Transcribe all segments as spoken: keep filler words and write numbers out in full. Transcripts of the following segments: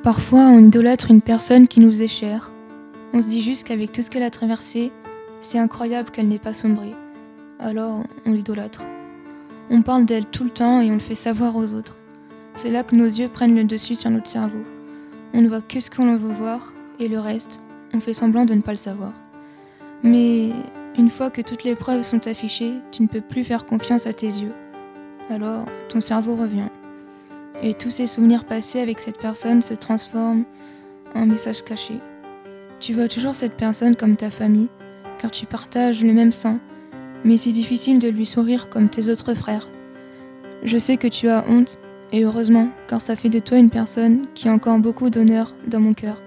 Parfois, on idolâtre une personne qui nous est chère. On se dit juste qu'avec tout ce qu'elle a traversé, c'est incroyable qu'elle n'ait pas sombré. Alors, on l'idolâtre. On parle d'elle tout le temps et on le fait savoir aux autres. C'est là que nos yeux prennent le dessus sur notre cerveau. On ne voit que ce qu'on veut voir et le reste, on fait semblant de ne pas le savoir. Mais une fois que toutes les preuves sont affichées, tu ne peux plus faire confiance à tes yeux. Alors, ton cerveau revient. Et tous ces souvenirs passés avec cette personne se transforment en messages cachés. Tu vois toujours cette personne comme ta famille, car tu partages le même sang, mais c'est difficile de lui sourire comme tes autres frères. Je sais que tu as honte, et heureusement, car ça fait de toi une personne qui a encore beaucoup d'honneur dans mon cœur.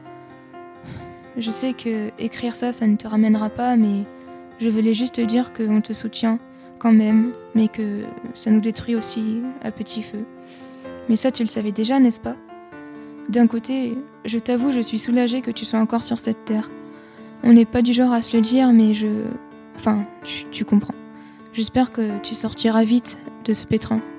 Je sais que écrire ça, ça ne te ramènera pas, mais je voulais juste te dire qu'on te soutient quand même, mais que ça nous détruit aussi à petit feu. Mais ça, tu le savais déjà, n'est-ce pas ? D'un côté, je t'avoue, je suis soulagée que tu sois encore sur cette terre. On n'est pas du genre à se le dire, mais je... Enfin, tu, tu comprends. J'espère que tu sortiras vite de ce pétrin.